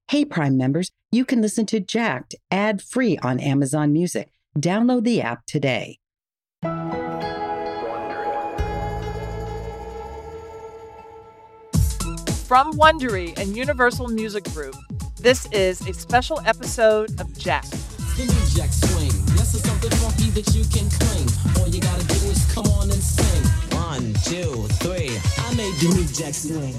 Hey, Prime members, you can listen to Jacked ad-free on Amazon Music. Download the app today. From Wondery and Universal Music Group, this is a special episode of Jacked. The new Jack swing. Yes, it's something funky that you can cling. All you gotta do is come on and sing. 1, 2, 3. I made the new Jack swing.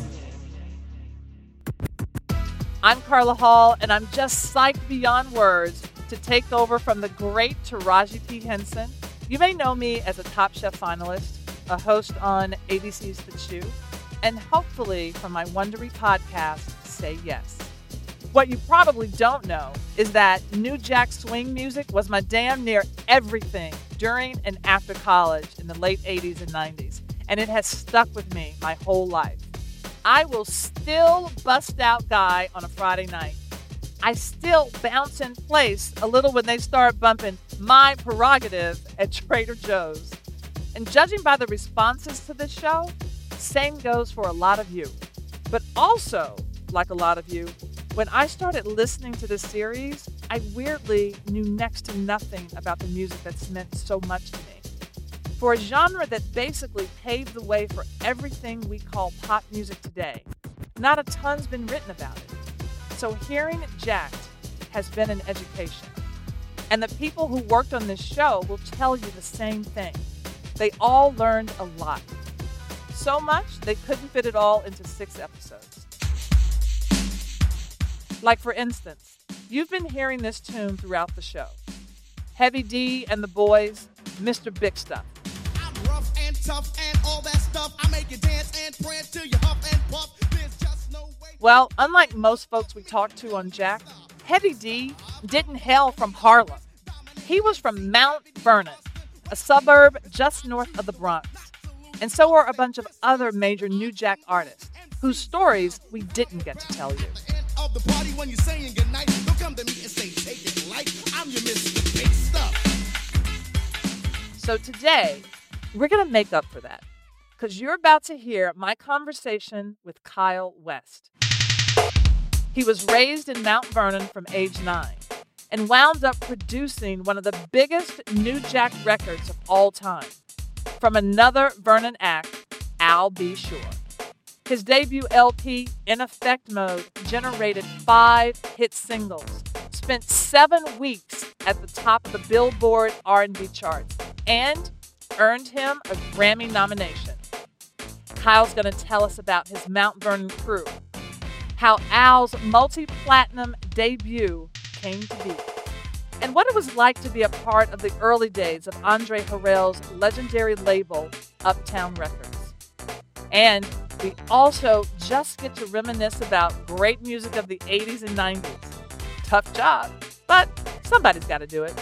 I'm Carla Hall, and I'm just psyched beyond words to take over from the great Taraji P. Henson. You may know me as a Top Chef finalist, a host on ABC's The Chew, and hopefully from my Wondery podcast, Say Yes. What you probably don't know is that New Jack Swing music was my damn near everything during and after college in the late 80s and 90s, and it has stuck with me my whole life. I will still bust out Guy on a Friday night. I still bounce in place a little when they start bumping My Prerogative at Trader Joe's. And judging by the responses to this show, same goes for a lot of you. But also, like a lot of you, when I started listening to this series, I weirdly knew next to nothing about the music that's meant so much to me. For a genre that basically paved the way for everything we call pop music today, not a ton's been written about it. So hearing Jacked has been an education. And the people who worked on this show will tell you the same thing. They all learned a lot. So much, they couldn't fit it all into 6 episodes. Like for instance, you've been hearing this tune throughout the show. Heavy D and the Boys, Mr. Big Stuff. I'm rough and tough and all that stuff. I make you dance and prance till you huff and puff. There's just no way. Well, unlike most folks we talked to on Jack, Heavy D didn't hail from Harlem. He was from Mount Vernon, a suburb just north of the Bronx. And so are a bunch of other major New Jack artists whose stories we didn't get to tell you. Of the party when you're saying goodnight, don't come to me and say take it light. I'm your Mr. Big Stuff. So today, we're going to make up for that, because you're about to hear my conversation with Kyle West. He was raised in Mount Vernon from age 9 and wound up producing one of the biggest New Jack records of all time from another Vernon act, I'll Be Sure. His debut LP, In Effect Mode, generated 5 hit singles, spent 7 weeks at the top of the Billboard R&B charts, and earned him a Grammy nomination. Kyle's going to tell us about his Mount Vernon crew, how Al's multi-platinum debut came to be, and what it was like to be a part of the early days of Andre Harrell's legendary label, Uptown Records. And we also just get to reminisce about great music of the 80s and 90s. Tough job, but somebody's got to do it.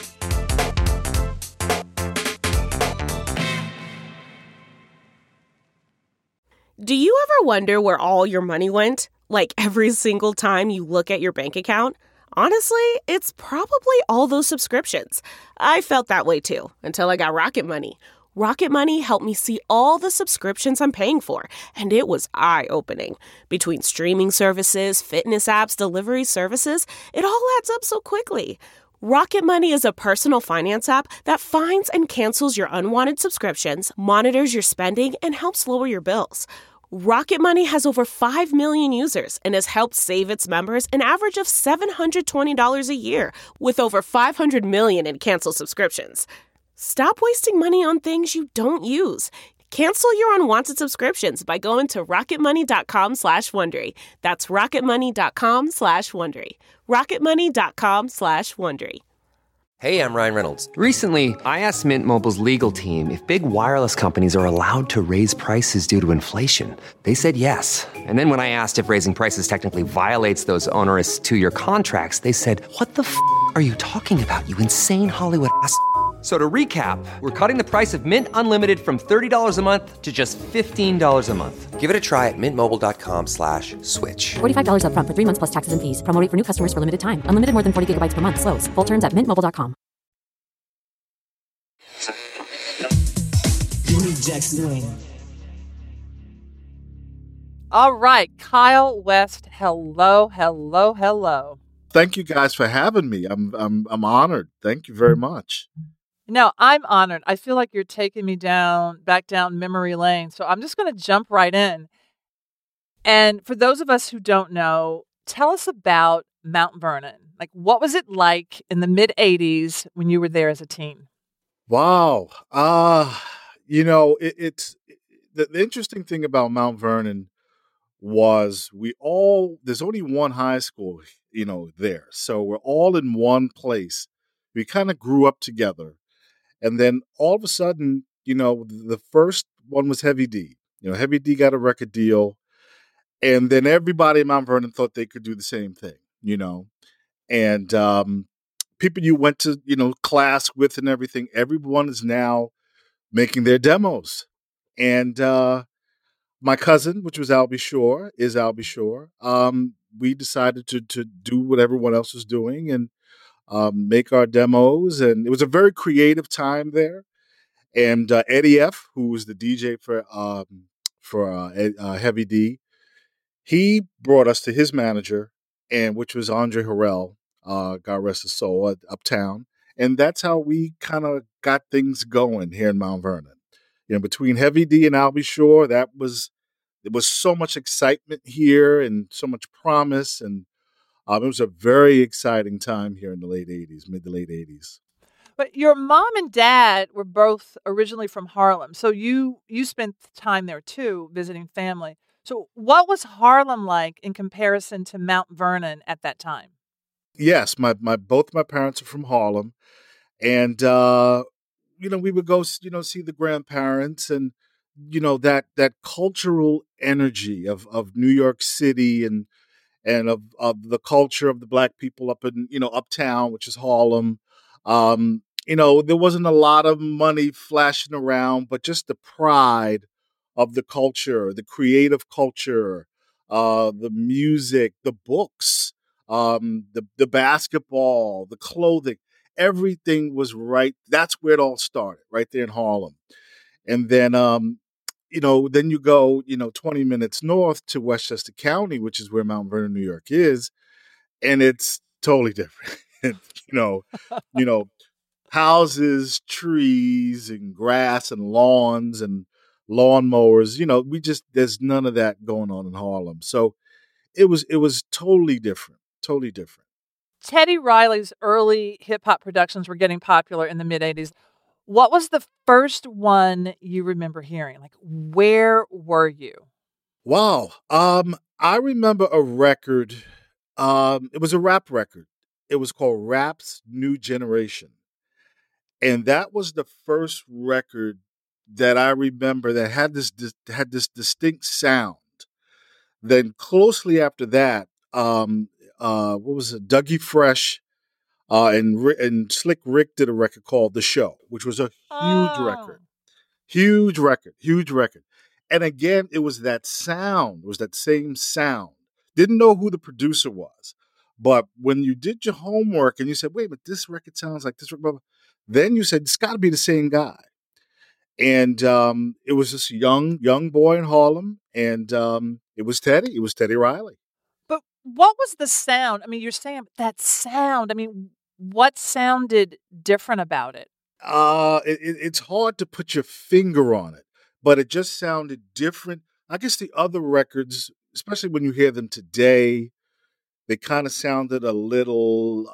Do you ever wonder where all your money went? Like every single time you look at your bank account? Honestly, it's probably all those subscriptions. I felt that way too, until I got Rocket Money. Rocket Money helped me see all the subscriptions I'm paying for, and it was eye-opening. Between streaming services, fitness apps, delivery services, it all adds up so quickly. Rocket Money is a personal finance app that finds and cancels your unwanted subscriptions, monitors your spending, and helps lower your bills. Rocket Money has over 5 million users and has helped save its members an average of $720 a year, with over 500 million in canceled subscriptions. Stop wasting money on things you don't use. Cancel your unwanted subscriptions by going to rocketmoney.com/Wondery. That's rocketmoney.com/Wondery. rocketmoney.com/Wondery. Hey, I'm Ryan Reynolds. Recently, I asked Mint Mobile's legal team if big wireless companies are allowed to raise prices due to inflation. They said yes. And then when I asked if raising prices technically violates those onerous 2-year contracts, they said, "What the f*** are you talking about, you insane Hollywood ass?" So to recap, we're cutting the price of Mint Unlimited from $30 a month to just $15 a month. Give it a try at mintmobile.com/switch. $45 up front for 3 months plus taxes and fees. Promo rate for new customers for limited time. Unlimited more than 40 gigabytes per month. Slows full terms at mintmobile.com. The new Jack swing. All right, Kyle West, hello, hello, hello. Thank you guys for having me. I'm honored. Thank you very much. No, I'm honored. I feel like you're taking me back down memory lane. So I'm just going to jump right in. And for those of us who don't know, tell us about Mount Vernon. Like, what was it like in the mid 80s when you were there as a teen? Wow. It's the interesting thing about Mount Vernon was there's only one high school, there. So we're all in one place. We kind of grew up together. And then all of a sudden, the first one was Heavy D. Heavy D got a record deal. And then everybody in Mount Vernon thought they could do the same thing. And people you went to, class with and everything, everyone is now making their demos. And my cousin, which was Albie Shore, is Albie Shore. We decided to do what everyone else was doing and make our demos. And it was a very creative time there. And Eddie F., who was the DJ for Heavy D, he brought us to his manager, and which was Andre Harrell, God rest his soul, at Uptown. And that's how we kind of got things going here in Mount Vernon. Between Heavy D and Albie Shore, there was so much excitement here and so much promise. And it was a very exciting time here in the late 80s, mid to late 80s. But your mom and dad were both originally from Harlem. So you spent time there too, visiting family. So what was Harlem like in comparison to Mount Vernon at that time? Yes, both my parents are from Harlem. And we would go, see the grandparents and, that cultural energy of New York City and of the culture of the Black people up in, Uptown, which is Harlem. There wasn't a lot of money flashing around, but just the pride of the culture, the creative culture, the music, the books, the basketball, the clothing, everything was right. That's where it all started, right there in Harlem. And then, then you go, 20 minutes north to Westchester County, which is where Mount Vernon, New York is, and it's totally different. you know, houses, trees, and grass, and lawns, and lawnmowers. There's none of that going on in Harlem. So it was totally different, totally different. Teddy Riley's early hip hop productions were getting popular in the mid 80s. What was the first one you remember hearing? Like, where were you? Wow. I remember a record. It was a rap record. It was called Rap's New Generation. And that was the first record that I remember that had this distinct sound. Then closely after that, what was it? Dougie Fresh and Slick Rick did a record called The Show, which was a huge record. And again, it was that sound, it was that same sound. Didn't know who the producer was, but when you did your homework and you said, "Wait, but this record sounds like this," then you said it's got to be the same guy. And it was this young boy in Harlem, and it was Teddy. It was Teddy Riley. But what was the sound? I mean, you're saying that sound. I mean, what sounded different about it? It's hard to put your finger on it, but it just sounded different. I guess the other records, especially when you hear them today, they kind of sounded a little,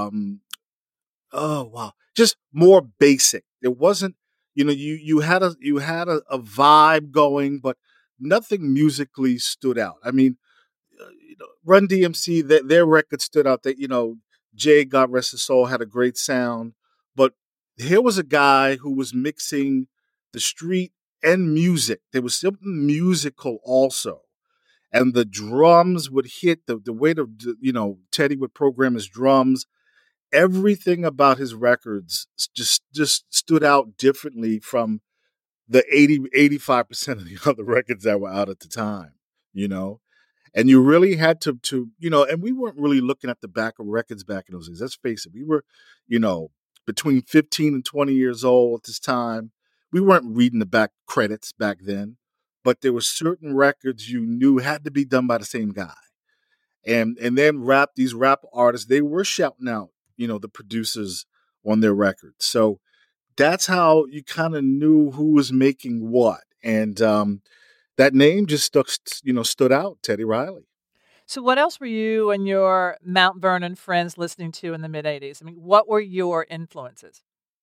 just more basic. It wasn't, you had a vibe going, but nothing musically stood out. I mean, Run DMC, their record stood out. That Jay, God rest his soul, had a great sound, but here was a guy who was mixing the street and music. There was something musical also, and the drums would hit the way Teddy would program his drums. Everything about his records just stood out differently from the 85% of the other records that were out at the time, And you really had to and we weren't really looking at the back of records back in those days. Let's face it. We were, between 15 and 20 years old at this time. We weren't reading the back credits back then. but there were certain records you knew had to be done by the same guy. And then these rap artists, they were shouting out, the producers on their records. So that's how you kind of knew who was making what. And that name just stood out, Teddy Riley. So what else were you and your Mount Vernon friends listening to in the mid-'80s? I mean, what were your influences?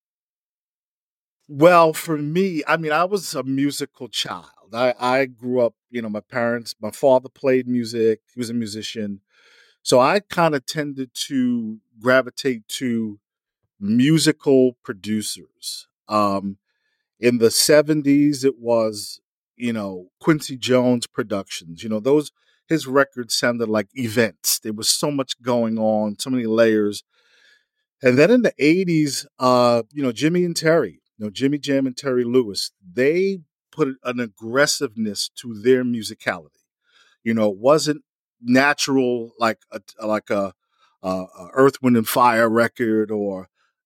Well, for me, I was a musical child. I grew up, my father played music. He was a musician. So I kind of tended to gravitate to musical producers. In the 70s, it was, Quincy Jones Productions. His records sounded like events. There was so much going on, so many layers. And then in the 80s, Jimmy and Terry, Jimmy Jam and Terry Lewis, they put an aggressiveness to their musicality. It wasn't natural like a Earth, Wind and Fire record or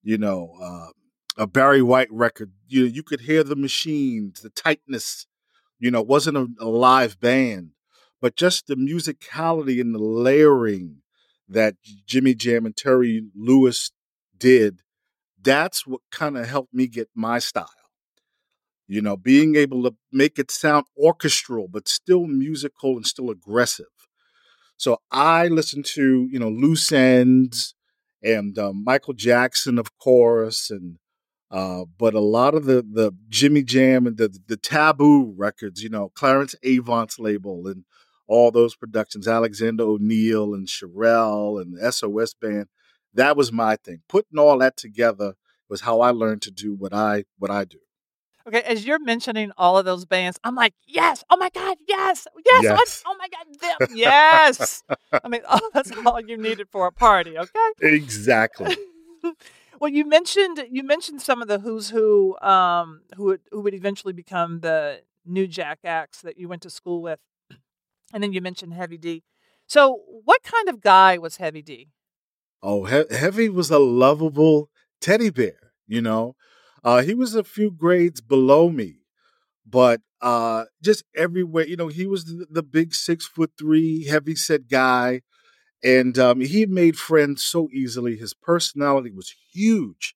a Barry White record. You could hear the machines, the tightness. It wasn't a live band, but just the musicality and the layering that Jimmy Jam and Terry Lewis did. That's what kind of helped me get my style. Being able to make it sound orchestral, but still musical and still aggressive. So I listened to, Loose Ends and Michael Jackson, of course, and but a lot of the Jimmy Jam and the Taboo records, Clarence Avant's label and all those productions, Alexander O'Neal and Sherelle and the SOS Band. That was my thing. Putting all that together was how I learned to do what I do. Okay, as you're mentioning all of those bands, I'm like, yes, oh my God, yes, oh my God, them, yes. That's all you needed for a party, okay? Exactly. Well, you mentioned some of the who's who would eventually become the New Jack acts that you went to school with, and then you mentioned Heavy D. So, what kind of guy was Heavy D? Oh, Heavy was a lovable teddy bear. He was a few grades below me, but just everywhere. He was the big 6'3" heavyset guy. And he made friends so easily. His personality was huge.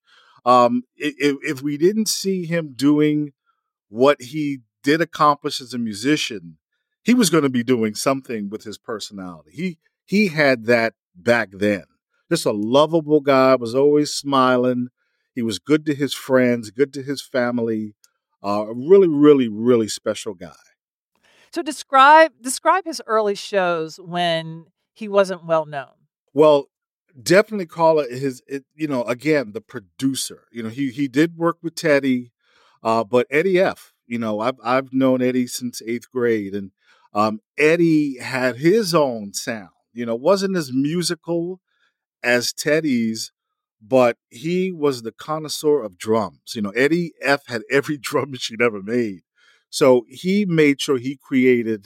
If we didn't see him doing what he did accomplish as a musician, he was going to be doing something with his personality. He had that back then. Just a lovable guy, was always smiling. He was good to his friends, good to his family. A really, really, really special guy. So describe his early shows when he wasn't well known. Well, definitely call it again, the producer. He did work with Teddy, but Eddie F. I've known Eddie since 8th grade, and Eddie had his own sound. Wasn't as musical as Teddy's, but he was the connoisseur of drums. Eddie F. had every drum machine ever made, so he made sure he created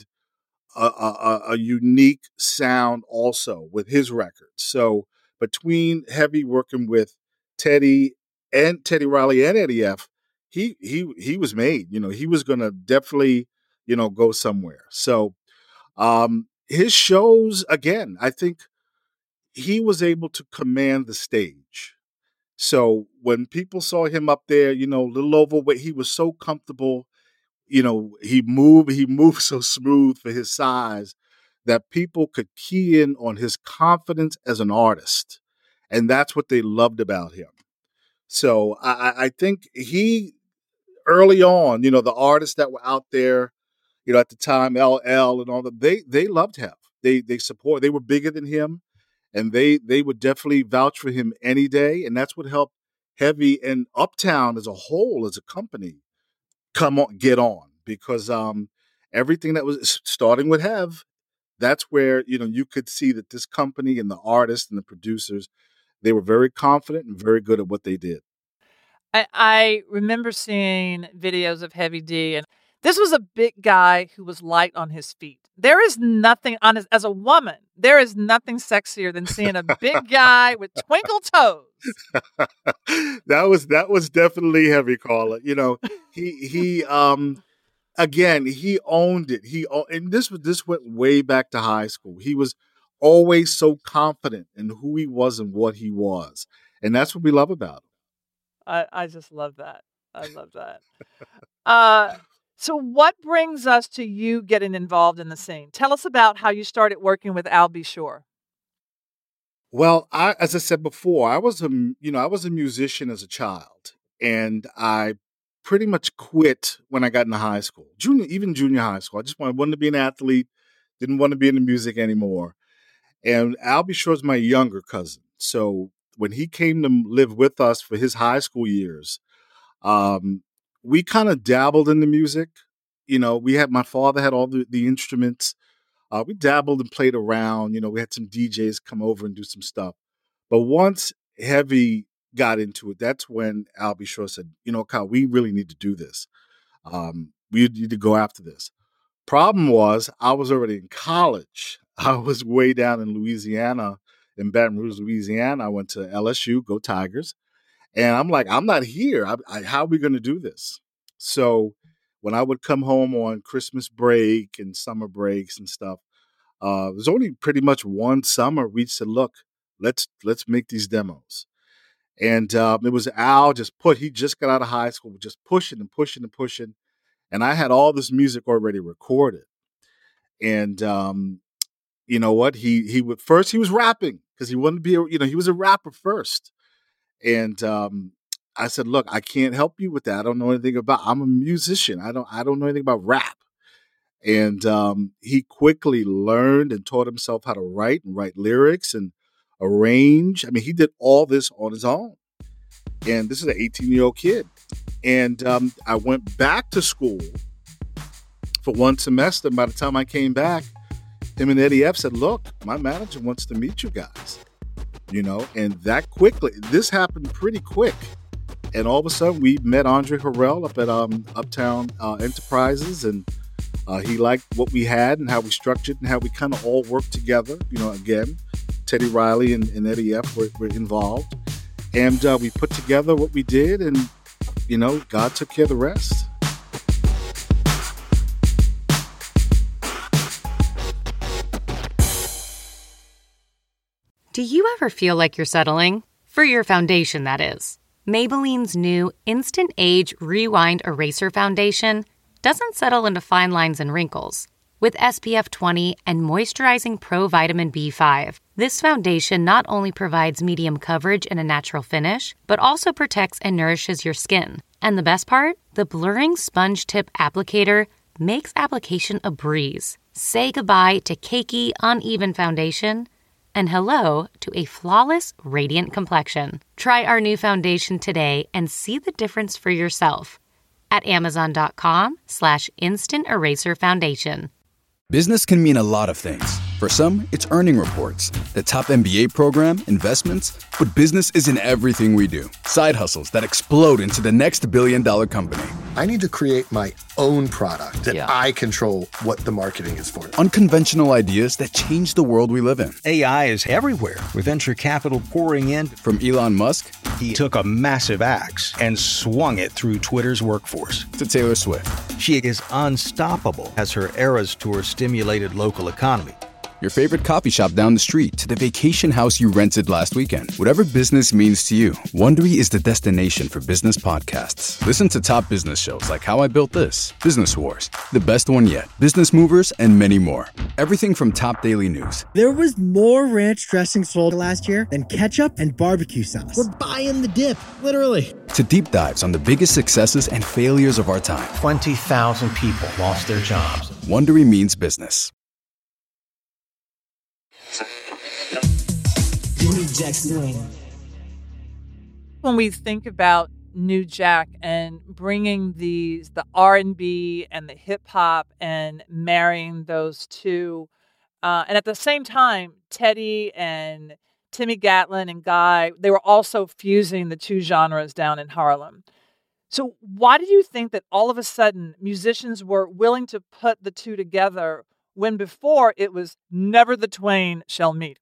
a unique sound also with his records. So between Heavy working with Teddy Riley and Eddie F., he was made. He was going to definitely go somewhere. So his shows, again, I think he was able to command the stage. So when people saw him up there, a little overweight, he was so comfortable. He moved so smooth for his size that people could key in on his confidence as an artist. And that's what they loved about him. So I think he, early on, the artists that were out there, at the time, LL and all that, they loved him. They were bigger than him, and they would definitely vouch for him any day. And that's what helped Heavy and Uptown as a whole, as a company, get on, because everything that was starting with Hev, that's where you could see that this company and the artists and the producers, they were very confident and very good at what they did. I remember seeing videos of Heavy D, and this was a big guy who was light on his feet. There is nothing as a woman, there is nothing sexier than seeing a big guy with twinkle toes. That was definitely Heavy, Carla. He again, he owned it. And this went way back to high school. He was always so confident in who he was and what he was. And that's what we love about him. I just love that. I love that. So what brings us to you getting involved in the scene? Tell us about how you started working with Al B. Sure. Well, as I said before, I was a musician as a child, and I pretty much quit when I got into high school, junior high school. I just wanted to be an athlete, didn't want to be in the music anymore. And Al B. Sure is my younger cousin. So when he came to live with us for his high school years, we kind of dabbled in the music. My father had all the instruments. We dabbled and played around. We had some DJs come over and do some stuff. But once Heavy got into it, that's when Al B. Sure said, Kyle, we really need to do this. We need to go after this. Problem was, I was already in college. I was way down in Louisiana, in Baton Rouge, Louisiana. I went to LSU, go Tigers. And I'm like, I'm not here. How are we going to do this? So when I would come home on Christmas break and summer breaks and stuff, it was only pretty much one summer we said, look, let's make these demos. And it was Al he just got out of high school, just pushing and pushing and pushing. And I had all this music already recorded. And you know what? He was rapping because he wanted to be, he was a rapper first. And I said, look, I can't help you with that. I don't know anything I'm a musician. I don't know anything about rap. And he quickly learned and taught himself how to write lyrics and arrange. I mean, he did all this on his own. And this is an 18-year-old kid. And I went back to school for one semester. And by the time I came back, him and Eddie F said, look, my manager wants to meet you guys. And that quickly, this happened pretty quick. And all of a sudden, we met Andre Harrell up at Uptown Enterprises, and he liked what we had and how we structured and how we kind of all worked together. Again, Teddy Riley and Eddie F were involved. And we put together what we did, and, God took care of the rest. Do you ever feel like you're settling? For your foundation, that is. Maybelline's new Instant Age Rewind Eraser Foundation doesn't settle into fine lines and wrinkles. With SPF 20 and moisturizing Pro Vitamin B5, this foundation not only provides medium coverage and a natural finish, but also protects and nourishes your skin. And the best part? The blurring sponge tip applicator makes application a breeze. Say goodbye to cakey, uneven foundation and hello to a flawless, radiant complexion. Try our new foundation today and see the difference for yourself at Amazon.com/Instant Eraser Foundation. Business can mean a lot of things. For some, it's earning reports, the top MBA program, investments, but business isn't everything we do. Side hustles that explode into the next billion-dollar company. I need to create my own product that I control what the marketing is for. Unconventional ideas that change the world we live in. AI is everywhere, with venture capital pouring in. From Elon Musk, he took a massive axe and swung it through Twitter's workforce. To Taylor Swift. She is unstoppable as her Eras Tour stimulated local economy. Your favorite coffee shop down the street to the vacation house you rented last weekend. Whatever business means to you, Wondery is the destination for business podcasts. Listen to top business shows like How I Built This, Business Wars, The Best One Yet, Business Movers, and many more. Everything from top daily news. There was more ranch dressing sold last year than ketchup and barbecue sauce. We're buying the dip, literally. To deep dives on the biggest successes and failures of our time. 20,000 people lost their jobs. Wondery means business. When we think about New Jack and bringing the R&B and the hip hop and marrying those two, and at the same time, Teddy and Timmy Gatlin and Guy, they were also fusing the two genres down in Harlem. So why do you think that all of a sudden musicians were willing to put the two together when before it was never the twain shall meet?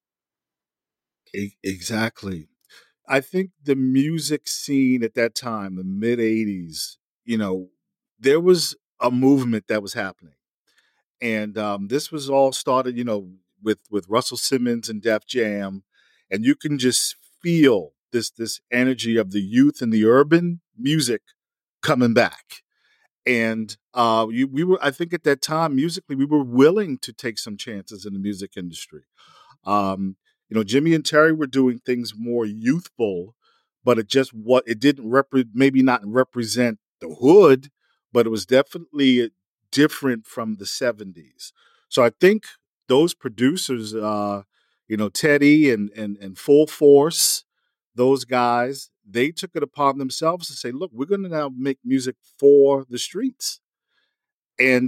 Exactly. I think the music scene at that time, the mid 80s, there was a movement that was happening. And this was all started, with Russell Simmons and Def Jam, and you can just feel this energy of the youth and the urban music coming back. And I think at that time, musically, we were willing to take some chances in the music industry. Jimmy and Terry were doing things more youthful, but it didn't maybe not represent the hood, but it was definitely different from the 70s. So I think those producers, Teddy and Full Force, those guys, they took it upon themselves to say, look, we're going to now make music for the streets. And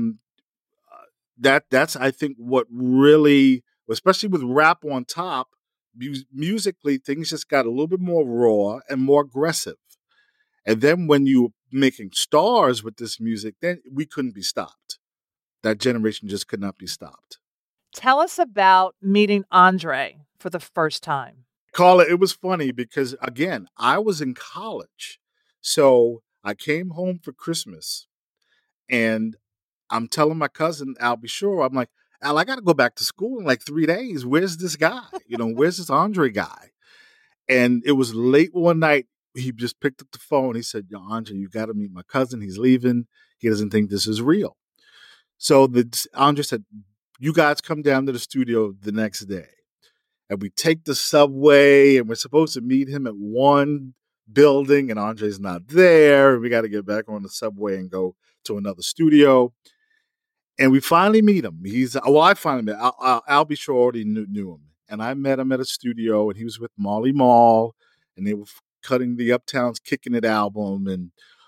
that's, I think, what really, especially with rap on top, musically, things just got a little bit more raw and more aggressive. And then when you were making stars with this music, then we couldn't be stopped. That generation just could not be stopped. Tell us about meeting Andre for the first time. Carla, it was funny because, again, I was in college. So I came home for Christmas and I'm telling my cousin, Al B. Shore, I'm like, Al, I got to go back to school in like 3 days. Where's this guy? Where's this Andre guy? And it was late one night. He just picked up the phone. He said, Andre, you got to meet my cousin. He's leaving. He doesn't think this is real. So Andre said, you guys come down to the studio the next day. And we take the subway and we're supposed to meet him at one building and Andre's not there. We got to get back on the subway and go to another studio. And we finally meet him. I finally met Al B. Shore already knew him. And I met him at a studio and he was with Marley Marl and they were cutting the Uptown's Kicking It album. And,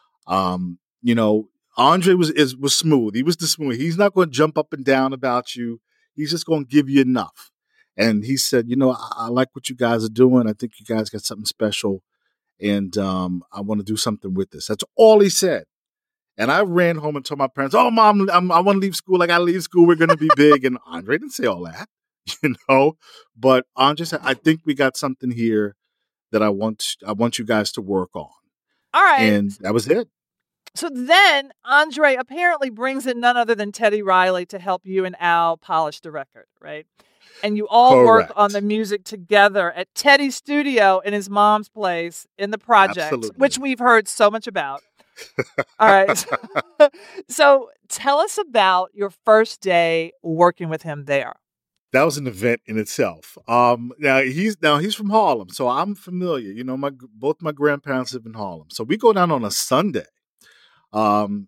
Andre was smooth. He was the smooth. He's not going to jump up and down about you. He's just going to give you enough. And he said, I like what you guys are doing. I think you guys got something special. And I want to do something with this. That's all he said. And I ran home and told my parents, oh, Mom, I want to leave school. I got to leave school. We're going to be big. And Andre didn't say all that, But Andre said, I think we got something here that I want you guys to work on. All right. And that was it. So then Andre apparently brings in none other than Teddy Riley to help you and Al polish the record, right? And you all Correct. work on the music together at Teddy's studio in his mom's place in the projects, Absolutely. which we've heard so much about. All right. So tell us about your first day working with him there. That was an event in itself. Now he's from Harlem, so I'm familiar. Both my grandparents live in Harlem, so we go down on a Sunday, and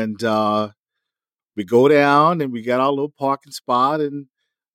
we go down and we got our little parking spot, and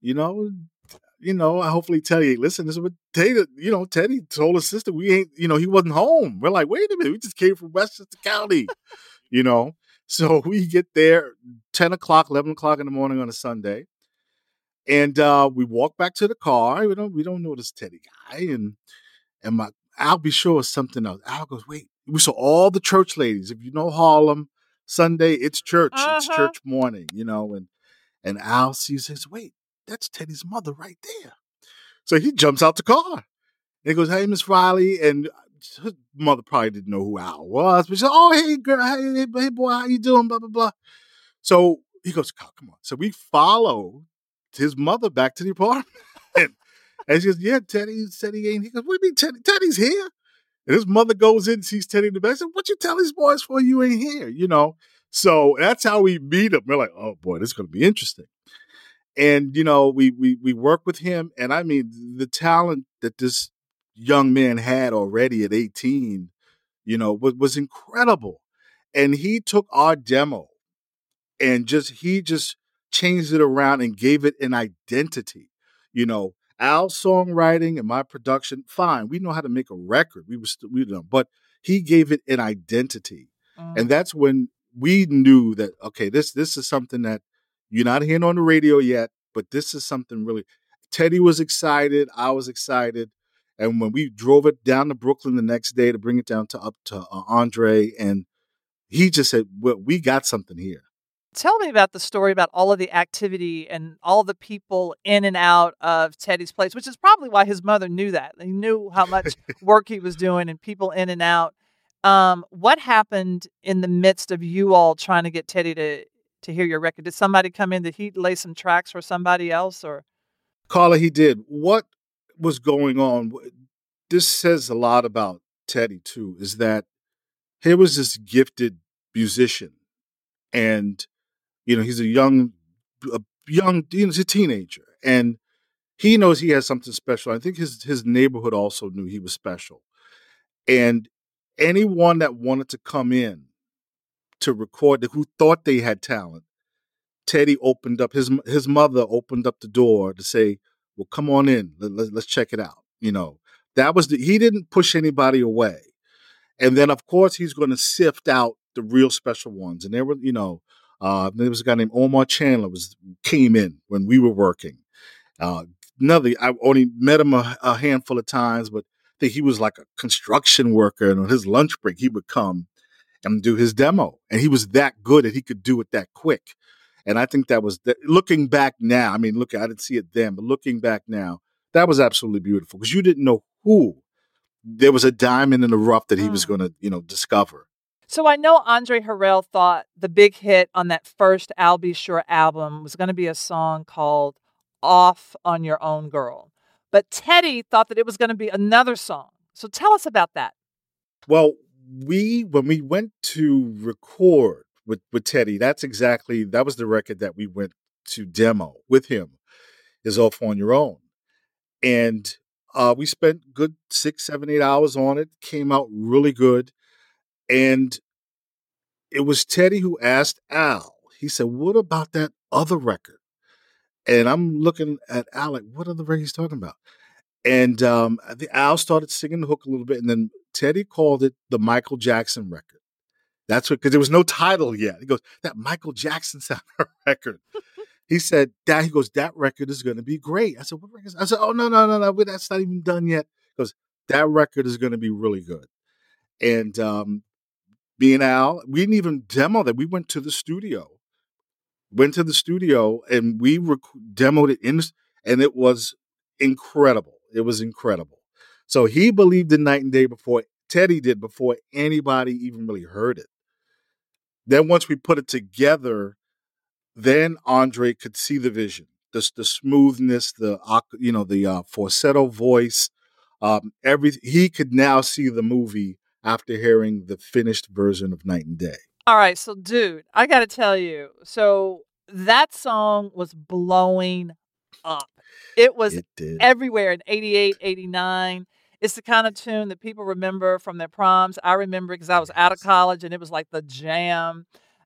I hopefully Teddy, listen, this is what Teddy told his sister we ain't, he wasn't home. We're like, wait a minute, we just came from Westchester County, So we get there 10 o'clock, 11 o'clock in the morning on a Sunday. And we walk back to the car. We don't know this Teddy guy. And my Al B. Shore is something else. Al goes, wait, we saw all the church ladies. If you know Harlem, Sunday, it's church. Uh-huh. It's church morning, And Al says, wait, that's Teddy's mother right there. So he jumps out the car. And he goes, hey, Miss Riley. And his mother probably didn't know who Al was. But she said, oh, hey, girl. Hey, boy, how you doing? Blah, blah, blah. So he goes, oh, come on. So we follow his mother back to the apartment. And she goes, yeah, Teddy ain't. He goes, what do you mean Teddy's here? And his mother goes in, sees Teddy in the back. Said, what you tell these boys for you ain't here? So that's how we meet him. We're like, oh boy, this is going to be interesting. And, we work with him. And I mean, the talent that this young man had already at 18, was incredible. And he took our demo and he just changed it around and gave it an identity. Al's songwriting and my production, fine. We know how to make a record. But he gave it an identity. And that's when we knew that, okay, this is something that you're not hearing on the radio yet, but this is something really. Teddy was excited. I was excited. And when we drove it down to Brooklyn the next day to bring it down to Andre, and he just said, well, we got something here. Tell me about the story about all of the activity and all the people in and out of Teddy's place, which is probably why his mother knew that. He knew how much work he was doing and people in and out. What happened in the midst of you all trying to get Teddy to hear your record? Did somebody come in? Did he lay some tracks for somebody else? Or Carla, he did. What was going on? This says a lot about Teddy too. Is that here was this gifted musician, and he's a young, he's a teenager, and he knows he has something special. I think his neighborhood also knew he was special, and anyone that wanted to come in to record, who thought they had talent, Teddy opened up, his mother opened up the door to say, well, come on in, let's check it out. That was he didn't push anybody away. And then, of course, he's going to sift out the real special ones. And there were, there was a guy named Omar Chandler came in when we were working. I only met him a handful of times, but I think he was like a construction worker. And on his lunch break, he would come and do his demo. And he was that good that he could do it that quick. And I think that was, looking back now, I didn't see it then, but looking back now, that was absolutely beautiful because you didn't know who. There was a diamond in the rough that he was going to, discover. So I know Andre Harrell thought the big hit on that first I'll Be Sure album was going to be a song called Off on Your Own Girl. But Teddy thought that it was going to be another song. So tell us about that. Well, when we went to record with Teddy, that was the record that we went to demo with him, is Off on Your Own. And we spent good 6, 7, 8 hours on it. Came out really good. And it was Teddy who asked Al. He said, what about that other record? And I'm looking at Al like, what other record he's talking about? And Al started singing the hook a little bit. And then Teddy called it the Michael Jackson record. That's because there was no title yet. He goes, that Michael Jackson sound record. He said, Dad, he goes, that record is going to be great. I said, what record? I said, oh, no, that's not even done yet. He goes, that record is going to be really good. And me and Al, we didn't even demo that. We went to the studio and we demoed it and it was incredible. It was incredible. So he believed in Night and Day before Teddy did, before anybody even really heard it. Then once we put it together, then Andre could see the vision, the smoothness, the falsetto voice, everything. He could now see the movie after hearing the finished version of Night and Day. All right, so dude, I got to tell you, so that song was blowing up. It was everywhere in 88, 89. It's the kind of tune that people remember from their proms. I remember because I was out of college and it was like the jam.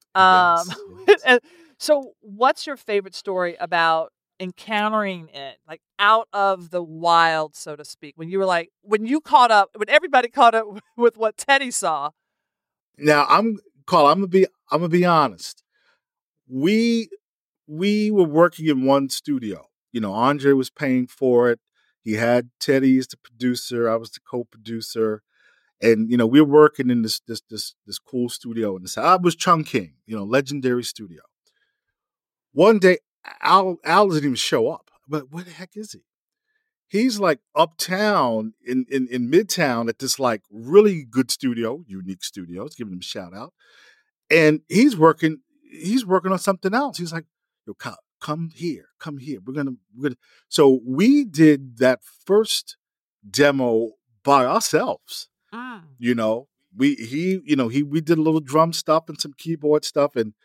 Yes. So what's your favorite story about encountering it, like out of the wild, so to speak, when everybody caught up with what Teddy saw? Now I'm gonna be honest. We were working in one studio. Andre was paying for it. He had Teddy as the producer. I was the co-producer. And, we were working in this cool studio. And I was Chungking, legendary studio. One day, Al doesn't even show up. But where the heck is he? He's like uptown in Midtown at this like really good studio, Unique Studios, giving him a shout out. And he's working on something else. He's like, yo, come here. We're gonna. So we did that first demo by ourselves. We did a little drum stuff and some keyboard stuff, and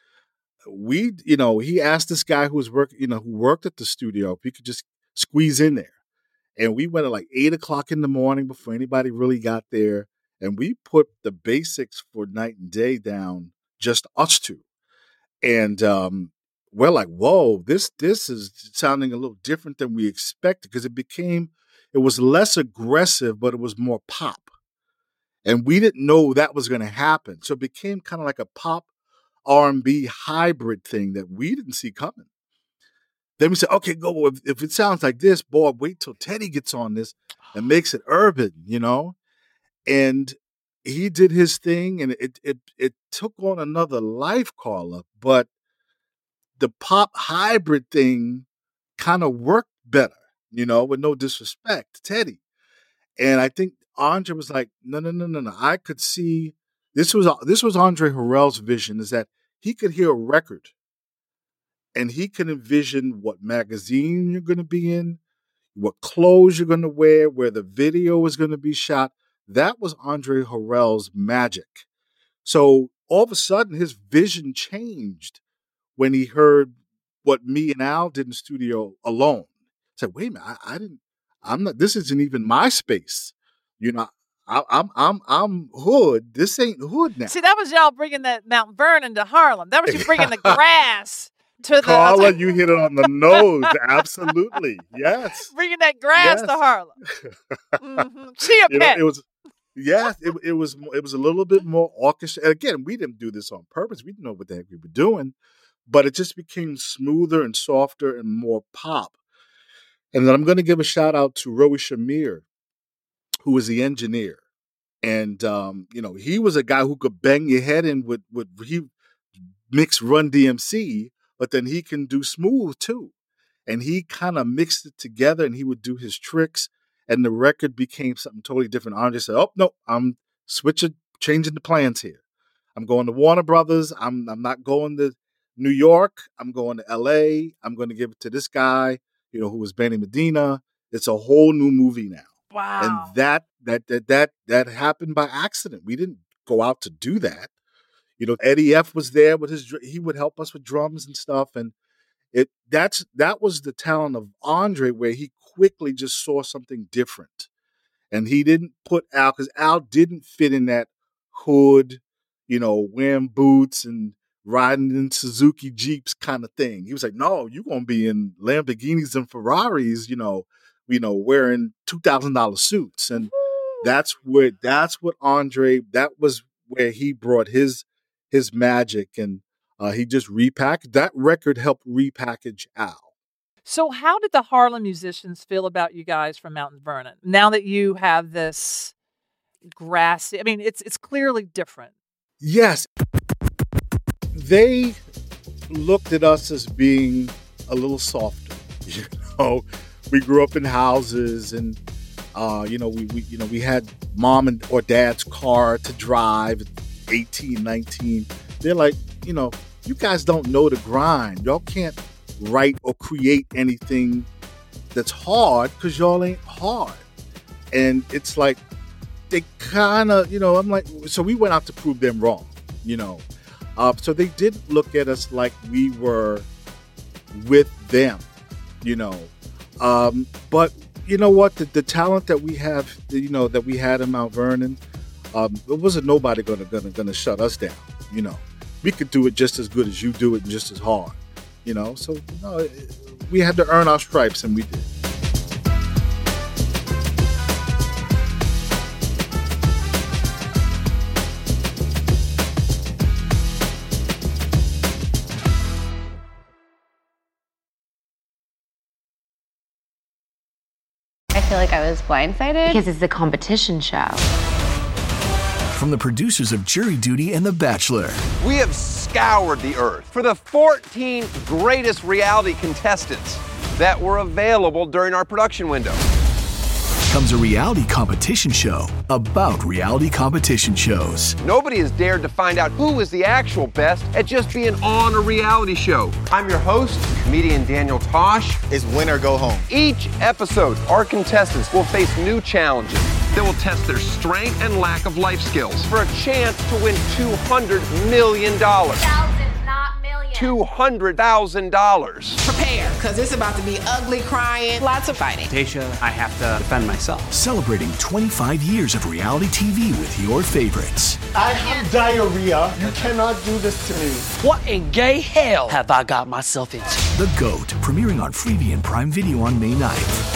he asked this guy who was who worked at the studio if he could just squeeze in there. And we went at like 8 o'clock in the morning before anybody really got there, and we put the basics for Night and Day down, just us two, and we're like, whoa, this is sounding a little different than we expected because it was less aggressive, but it was more pop. And we didn't know that was going to happen. So it became kind of like a pop R&B hybrid thing that we didn't see coming. Then we said, okay, go. If it sounds like this, boy, wait till Teddy gets on this and makes it urban, And he did his thing, and it took on another life, Carla. But the pop hybrid thing kind of worked better, with no disrespect to Teddy. And I think Andre was like, no. I could see This was Andre Harrell's vision, is that he could hear a record and he could envision what magazine you're going to be in, what clothes you're going to wear, where the video is going to be shot. That was Andre Harrell's magic. So all of a sudden, his vision changed when he heard what me and Al did in the studio alone. He said, "Wait a minute, I'm not. This isn't even my space. You know, I'm hood. This ain't hood now." See, that was y'all bringing that Mount Vernon to Harlem. That was you bringing the grass to the. Carla, you hit it on the nose. Absolutely, yes. Bringing that grass to Harlem. Chia Pet. It was. Yes, it was a little bit more orchestra. And again, we didn't do this on purpose. We didn't know what the heck we were doing, but it just became smoother and softer and more pop. And then I'm going to give a shout out to Roy Shamir, who was the engineer. And, he was a guy who could bang your head in with he mixed Run DMC, but then he can do smooth too. And he kind of mixed it together and he would do his tricks. And the record became something totally different. Andre said, "Oh, no, I'm changing the plans here. I'm going to Warner Brothers. I'm not going to New York. I'm going to LA. I'm going to give it to this guy, who was Benny Medina. It's a whole new movie now." Wow. And that happened by accident. We didn't go out to do that. Eddie F was there he would help us with drums and stuff. And that was the talent of Andre, where he quickly just saw something different. And he didn't put Al, because Al didn't fit in that hood, wearing boots and riding in Suzuki Jeeps kind of thing. He was like, "No, you're going to be in Lamborghinis and Ferraris, wearing $2,000 suits." And that was where he brought his magic, and he just repackaged. That record helped repackage Al. So how did the Harlem musicians feel about you guys from Mount Vernon? Now that you have this grassy, it's clearly different. Yes. They looked at us as being a little softer. We grew up in houses, and we had mom or dad's car to drive at 18, 19. They're like, you guys don't know the grind. Y'all can't write or create anything that's hard because y'all ain't hard. And it's like, they kind of, I'm like, so we went out to prove them wrong, So they did look at us like we were with them, But you know what? The talent that we have, that we had in Mount Vernon, it wasn't nobody gonna shut us down, We could do it just as good as you do it and just as hard. So we had to earn our stripes, and we did. I feel like I was blindsided. Because it's a competition show. From the producers of Jury Duty and The Bachelor. We have scoured the earth for the 14 greatest reality contestants that were available during our production window. Comes a reality competition show about reality competition shows. Nobody has dared to find out who is the actual best at just being on a reality show. I'm your host, comedian Daniel Tosh. It's win or go home. Each episode, our contestants will face new challenges that will test their strength and lack of life skills for a chance to win $200 million. Thousands, not millions. $200,000. Prepare, because it's about to be ugly, crying, lots of fighting. Tasha, I have to defend myself. Celebrating 25 years of reality TV with your favorites. I have diarrhea. You cannot do this to me. What in gay hell have I got myself into? The GOAT, premiering on Freevee and Prime Video on May 9th.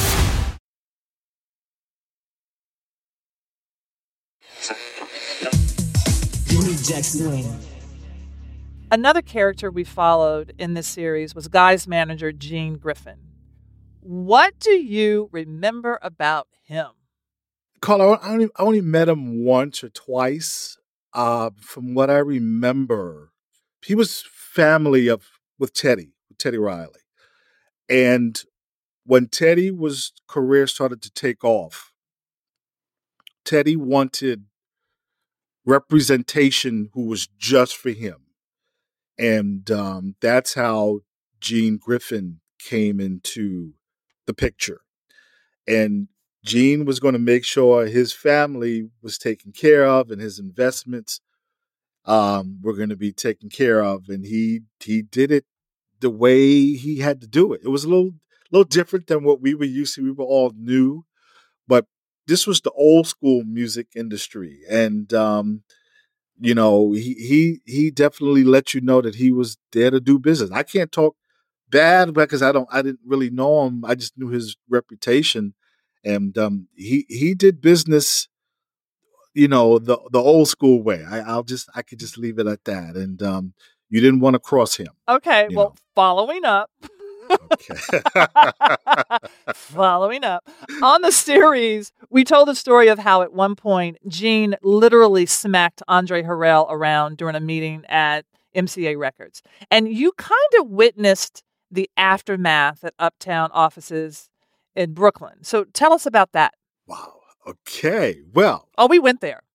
Another character we followed in this series was Guy's manager, Gene Griffin. What do you remember about him? Carl, I only met him once or twice. From what I remember, he was family with Teddy Riley. And when Teddy's career started to take off, Teddy wanted representation who was just for him. And that's how Gene Griffin came into the picture. And Gene was going to make sure his family was taken care of and his investments were going to be taken care of. And he did it the way he had to do it. It was a little different than what we were used to. We were all new, but this was the old school music industry. And, you know, he definitely let you know that he was there to do business. I can't talk bad because I didn't really know him. I just knew his reputation. And he did business, you know, the old school way. I could just leave it at that. And you didn't want to cross him. Okay, well, following up. Okay. Following up. On the series, we told the story of how at one point Gene literally smacked Andre Harrell around during a meeting at MCA Records. And you kind of witnessed the aftermath at Uptown offices in Brooklyn. So tell us about that. Wow. Okay. Well. Oh, we went there.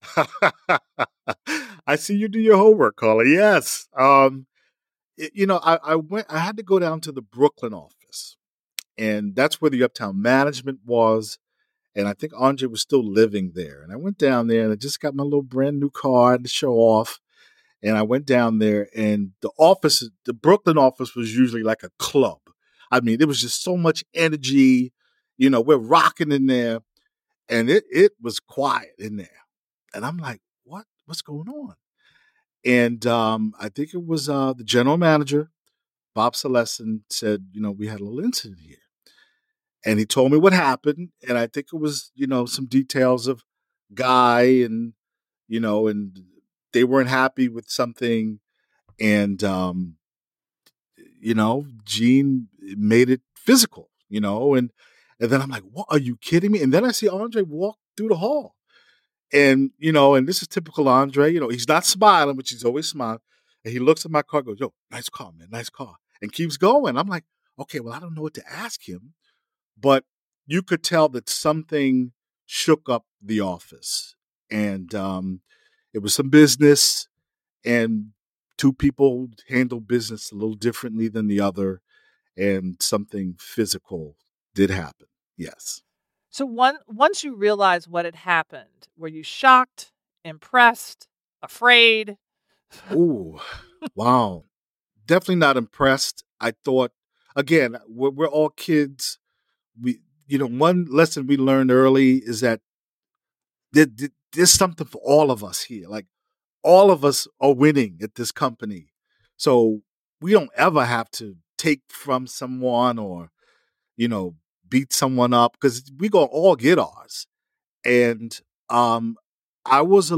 I see you do your homework, Carla. Yes. You know, I had to go down to the Brooklyn office, and that's where the Uptown management was. And I think Andre was still living there. And I went down there and I just got my little brand new card to show off. And I went down there, and the Brooklyn office was usually like a club. I mean, there was just so much energy. You know, we're rocking in there, and it was quiet in there. And I'm like, what's going on? And I think it was the general manager, Bob Celestin, said, you know, we had a little incident here. And he told me what happened. And I think it was, you know, some details of Guy and, you know, and they weren't happy with something. And, you know, Gene made it physical, you know, and then I'm like, what, are you kidding me? And then I see Andre walk through the hall. And, you know, and this is typical Andre, you know, he's not smiling, which he's always smiling. And he looks at my car and goes, yo, nice car, man, nice car. And keeps going. I'm like, okay, well, I don't know what to ask him. But you could tell that something shook up the office. And it was some business, and two people handled business a little differently than the other. And something physical did happen. Yes. So once you realized what had happened, were you shocked, impressed, afraid? Ooh, wow. Definitely not impressed. I thought, again, we're all kids. One lesson we learned early is that there's something for all of us here. Like, all of us are winning at this company. So we don't ever have to take from someone or, you know, beat someone up, because we gonna all get ours. And I was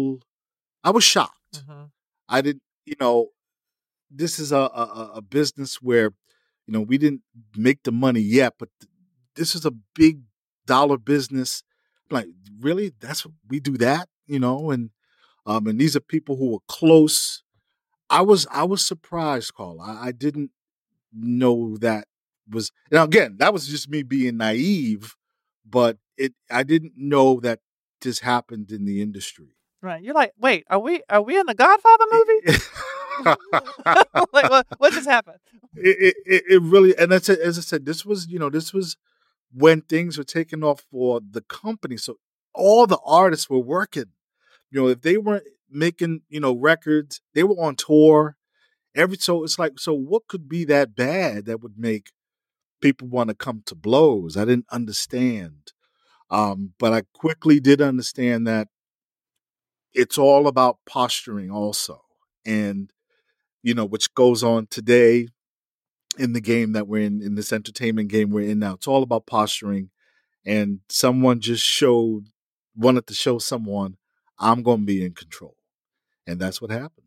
shocked. Mm-hmm. I didn't, you know, this is a business where, you know, we didn't make the money yet, but this is a big dollar business. Like, really? That's what we do that, you know? And these are people who are close. I was surprised, Carla. I didn't know that was, now again, that was just me being naive, but I didn't know that this happened in the industry. Right. You're like, wait, are we in the Godfather movie? Like, what just happened? It really, and as I said, this was when things were taking off for the company. So all the artists were working. You know, if they weren't making, you know, records, they were on tour. So it's like, so what could be that bad that would make people want to come to blows? I didn't understand. But I quickly did understand that it's all about posturing also. And, you know, which goes on today in the game that we're in this entertainment game we're in now. It's all about posturing. And someone just wanted to show someone, I'm going to be in control. And that's what happened.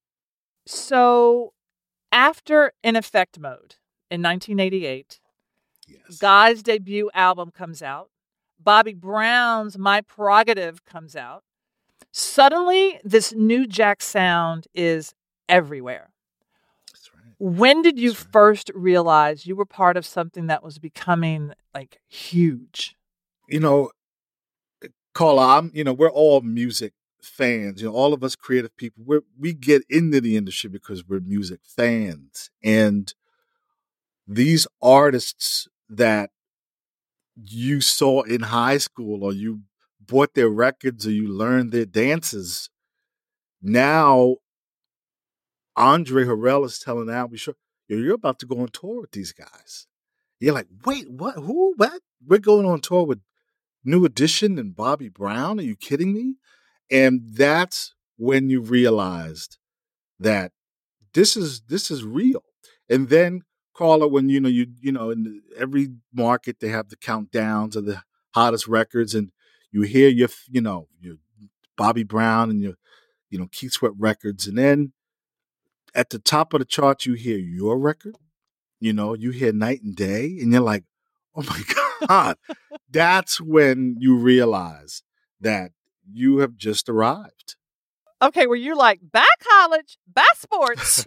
So after In Effect Mode in 1988, yes, Guy's debut album comes out. Bobby Brown's My Prerogative comes out. Suddenly, this new Jack sound is everywhere. That's right. When did you first realize you were part of something that was becoming like huge? You know, Carla, we're all music fans, all of us creative people, we get into the industry because we're music fans. And these artists that you saw in high school, or you bought their records, or you learned their dances, now Andre Harrell is telling Al B. Sure, you're about to go on tour with these guys. You're like, wait, what? Who? What? We're going on tour with New Edition and Bobby Brown? Are you kidding me? And that's when you realized that this is real. And then, Carla, when in every market they have the countdowns of the hottest records, and you hear your Bobby Brown and your Keith Sweat records, and then at the top of the charts you hear your record, you hear Night and Day, and you're like, oh my God. That's when you realize that you have just arrived. Okay, were you like, bye college, bye sports?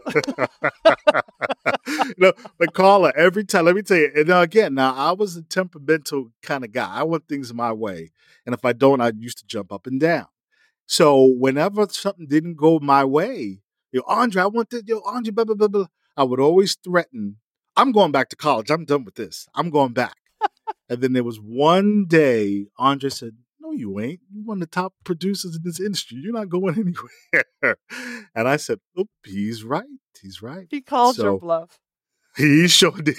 But Carla, every time, let me tell you, and again, I was a temperamental kind of guy. I want things my way. And if I don't, I used to jump up and down. So whenever something didn't go my way, Andre, I want this, Andre, blah, blah, blah, blah. I would always threaten, I'm going back to college. I'm done with this. I'm going back. And then there was one day, Andre said, no, you ain't. You're one of the top producers in this industry. You're not going anywhere. And I said, oh, he's right. He's right. He called your bluff. He sure did.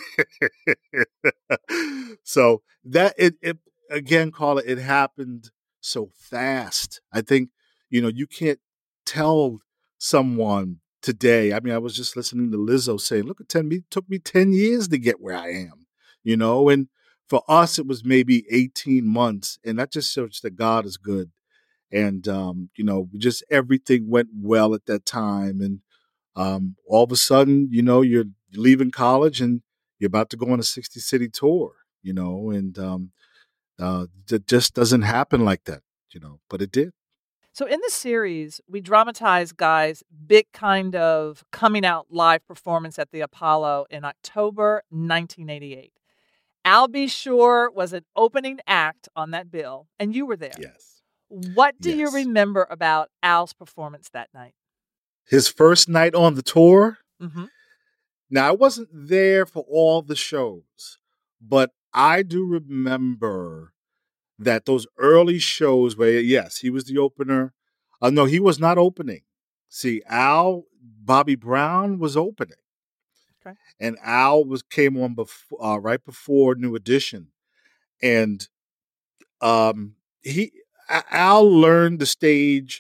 So that it again, Carla, it happened so fast. I think, you can't tell someone today. I mean, I was just listening to Lizzo saying, look, it took me 10 years to get where I am, and for us, it was maybe 18 months. And that just shows that God is good. And, just everything went well at that time. And all of a sudden, you're leaving college and you're about to go on a 60-city tour, and it just doesn't happen like that, but it did. So in the series, we dramatize Guy's big kind of coming out live performance at the Apollo in October 1988. Al B. Sure was an opening act on that bill, and you were there. Yes. What do you remember about Al's performance that night? His first night on the tour? Mm-hmm. Now, I wasn't there for all the shows, but I do remember that those early shows where, yes, he was the opener. No, he was not opening. See, Bobby Brown was opening. Okay. And Al came on right before New Edition. And Al learned the stage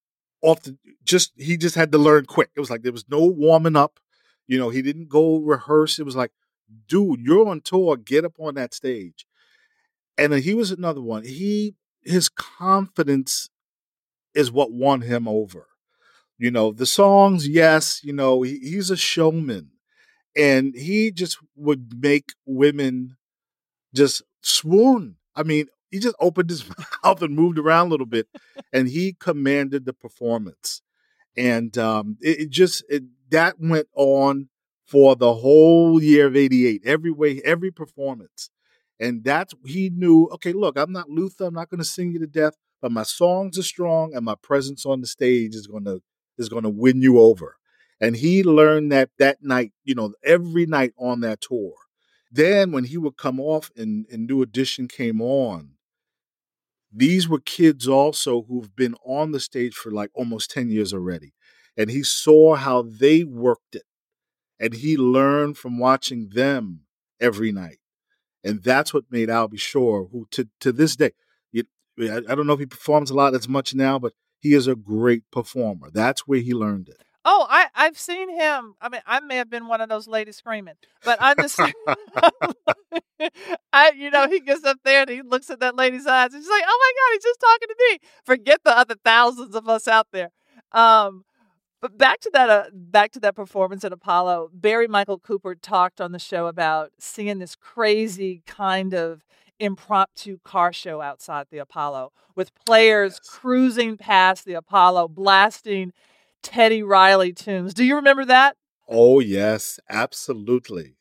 he just had to learn quick. It was like there was no warming up. He didn't go rehearse. It was like, dude, you're on tour. Get up on that stage. And then he was another one. His confidence is what won him over. The songs, yes, he's a showman. And he just would make women just swoon. I mean, he just opened his mouth and moved around a little bit, and he commanded the performance. And that went on for the whole year of 88, every performance. And he knew, okay, look, I'm not Luther. I'm not going to sing you to death, but my songs are strong and my presence on the stage is going to win you over. And he learned that night, every night on that tour. Then when he would come off and New Edition came on, these were kids also who've been on the stage for like almost 10 years already. And he saw how they worked it. And he learned from watching them every night. And that's what made Al B. Sure, who to this day, I don't know if he performs a lot as much now, but he is a great performer. That's where he learned it. Oh, I've seen him. I mean, I may have been one of those ladies screaming, but I'm just saying, he gets up there and he looks at that lady's eyes and she's like, oh my God, he's just talking to me. Forget the other thousands of us out there. But back to that performance at Apollo, Barry Michael Cooper talked on the show about seeing this crazy kind of impromptu car show outside the Apollo with players cruising past the Apollo, blasting Teddy Riley tunes. Do you remember that? Oh, yes, absolutely.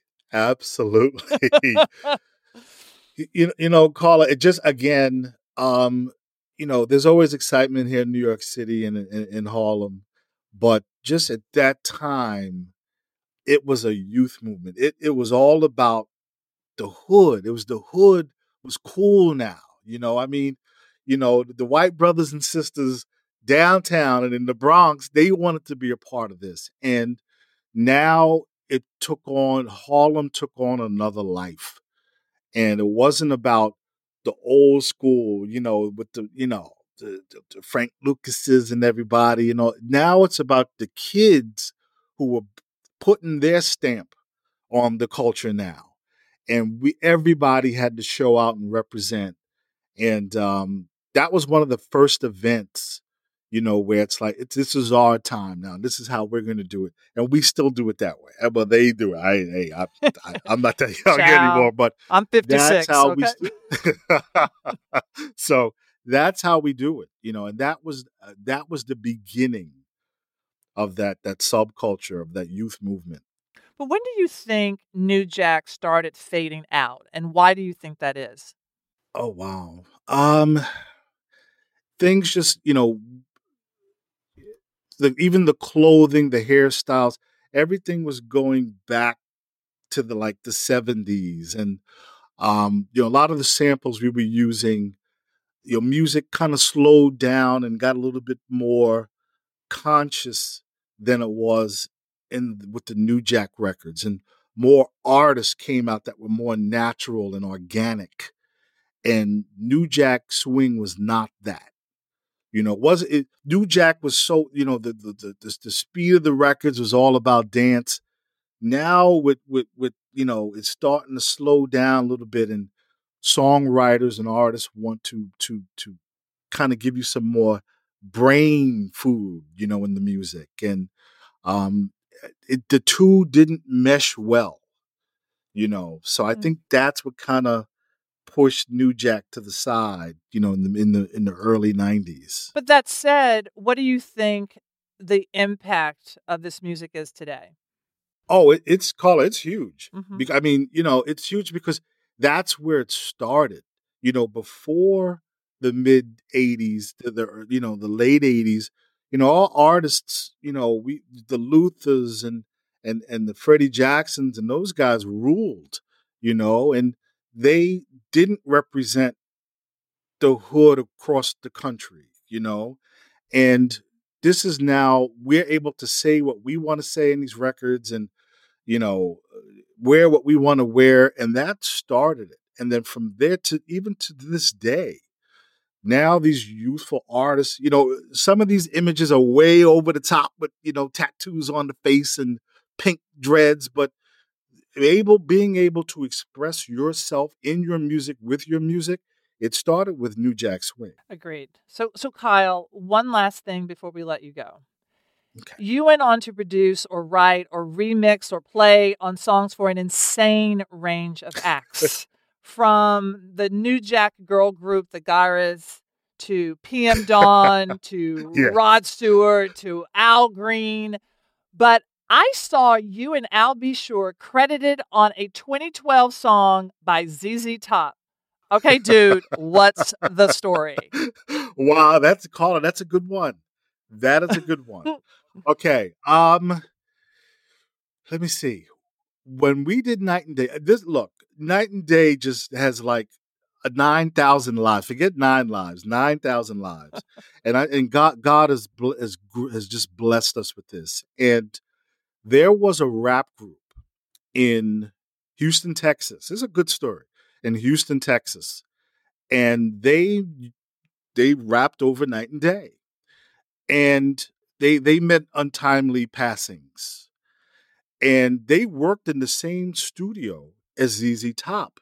Absolutely. Carla, it just, again, there's always excitement here in New York City and in Harlem, but just at that time, it was a youth movement. It was all about the hood. It was the hood was cool now. The white brothers and sisters downtown and in the Bronx, they wanted to be a part of this. And now Harlem took on another life. And it wasn't about the old school, with the Frank Lucases and everybody, Now it's about the kids who were putting their stamp on the culture now. And everybody had to show out and represent. And that was one of the first events, where it's like, this is our time now. This is how we're going to do it. And we still do it that way. Well, they do it. I'm not that young anymore, but I'm 56. That's how okay. So that's how we do it, and that was the beginning of that subculture, of that youth movement. But when do you think New Jack started fading out, and why do you think that is? Oh, wow. Things just, even the clothing, the hairstyles, everything was going back to the 70s. And, a lot of the samples we were using, music kind of slowed down and got a little bit more conscious than it was with the New Jack records. And more artists came out that were more natural and organic. And New Jack swing was not that. New Jack was so, the speed of the records was all about dance. Now with it's starting to slow down a little bit, and songwriters and artists want to kind of give you some more brain food, in the music. And the two didn't mesh well, So I think that's what kind of pushed New Jack to the side, in the early 90s. But that said, what do you think the impact of this music is today? Oh, it's huge. Mm-hmm. It's huge because that's where it started. Before the mid 80s, the late 80s, all artists, the Luthers and the Freddie Jacksons and those guys ruled, and they didn't represent the hood across the country, and this is now we're able to say what we want to say in these records and, wear what we want to wear. And that started it. And then from there to even to this day, now these youthful artists, some of these images are way over the top with, tattoos on the face and pink dreads, but being able to express yourself in your music with your music, it started with New Jack Swing. Agreed. So Kyle, one last thing before we let you go. Okay. You went on to produce or write or remix or play on songs for an insane range of acts, from the New Jack girl group, the Gyras, to PM Dawn, to Rod Stewart, to Al Green. But I saw you and Al B. Sure credited on a 2012 song by ZZ Top. Okay, dude, what's the story? Wow, that's a good one. That is a good one. Okay, let me see. When we did Night and Day, Night and Day just has like 9,000 lives. Forget 9 lives, 9,000 lives, and God has just blessed us with this. And there was a rap group in Houston, Texas. This is a good story. In Houston, Texas, and they rapped over Night and Day, and they met Untimely Passings, and they worked in the same studio as ZZ Top.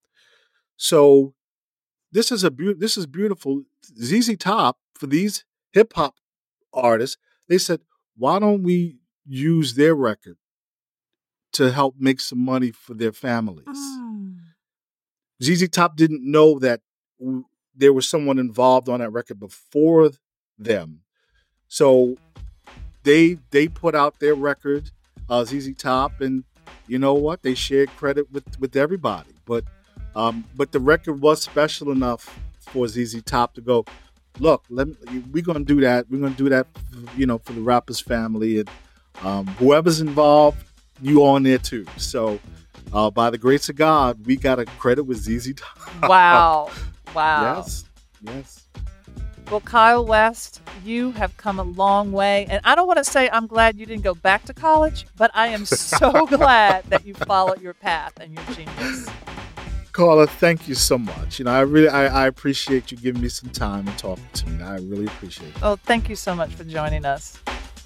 So this is beautiful. ZZ Top, for these hip hop artists, they said, why don't we use their record to help make some money for their families? ZZ Top didn't know that there was someone involved on that record before them. So they put out their record, ZZ Top, and you know what? They shared credit with everybody. But the record was special enough for ZZ Top to go, look, we're gonna do that. We're gonna do that, for the Rappers family, and whoever's involved, you on there too. So, by the grace of God, we got a credit with ZZ Top. Wow. Yes. Well, Kyle West, you have come a long way. And I don't want to say I'm glad you didn't go back to college, but I am so glad that you followed your path and your genius. Carla, thank you so much. I appreciate you giving me some time and talking to me. I really appreciate it. Oh, thank you so much for joining us.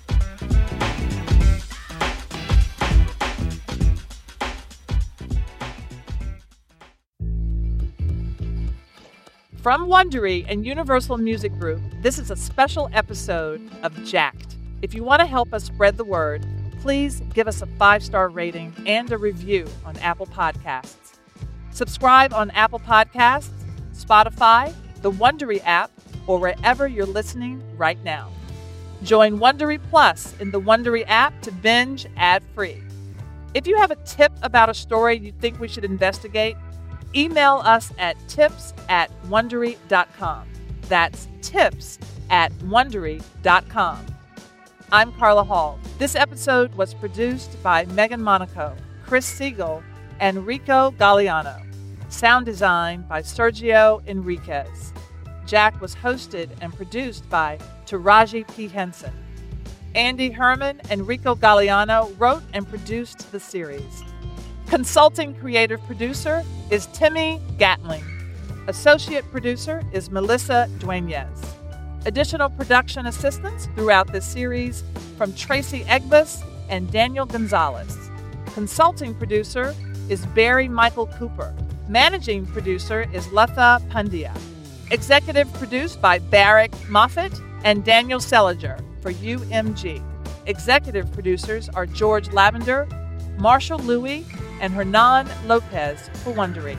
From Wondery and Universal Music Group, this is a special episode of Jacked. If you want to help us spread the word, please give us a 5-star rating and a review on Apple Podcasts. Subscribe on Apple Podcasts, Spotify, the Wondery app, or wherever you're listening right now. Join Wondery Plus in the Wondery app to binge ad-free. If you have a tip about a story you think we should investigate, email us at tips@wondery.com. That's tips@wondery.com. I'm Carla Hall. This episode was produced by Megan Monaco, Chris Siegel, and Rico Galliano. Sound design by Sergio Enriquez. Jack was hosted and produced by Taraji P. Henson. Andy Herman and Rico Galliano wrote and produced the series. Consulting creative producer is Timmy Gatling. Associate producer is Melissa Dueñez. Additional production assistants throughout this series from Tracy Egbus and Daniel Gonzalez. Consulting producer is Barry Michael Cooper. Managing producer is Letha Pandya. Executive produced by Barrick Moffitt and Daniel Seliger for UMG. Executive producers are George Lavender, Marshall Louis, and Hernan Lopez for Wondery.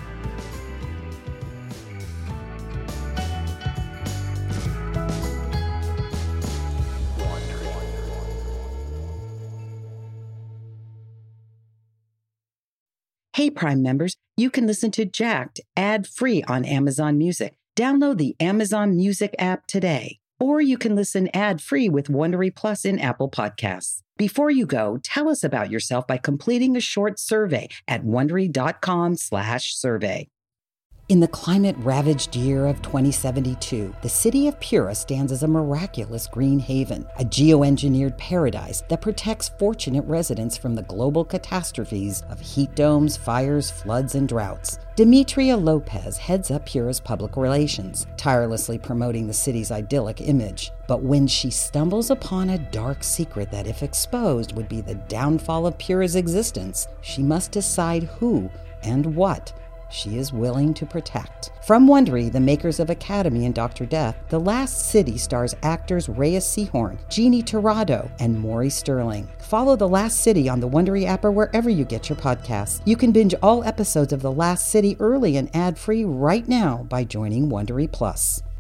Hey, Prime members, you can listen to Jacked ad-free on Amazon Music. Download the Amazon Music app today. Or you can listen ad-free with Wondery Plus in Apple Podcasts. Before you go, tell us about yourself by completing a short survey at Wondery.com/survey. In the climate-ravaged year of 2072, the city of Pura stands as a miraculous green haven, a geoengineered paradise that protects fortunate residents from the global catastrophes of heat domes, fires, floods, and droughts. Demetria Lopez heads up Pura's public relations, tirelessly promoting the city's idyllic image. But when she stumbles upon a dark secret that, if exposed, would be the downfall of Pura's existence, she must decide who and what she is willing to protect. From Wondery, the makers of Academy and Dr. Death, The Last City stars actors Reyes Sehorn, Jeannie Torrado, and Maury Sterling. Follow The Last City on the Wondery app or wherever you get your podcasts. You can binge all episodes of The Last City early and ad-free right now by joining Wondery Plus.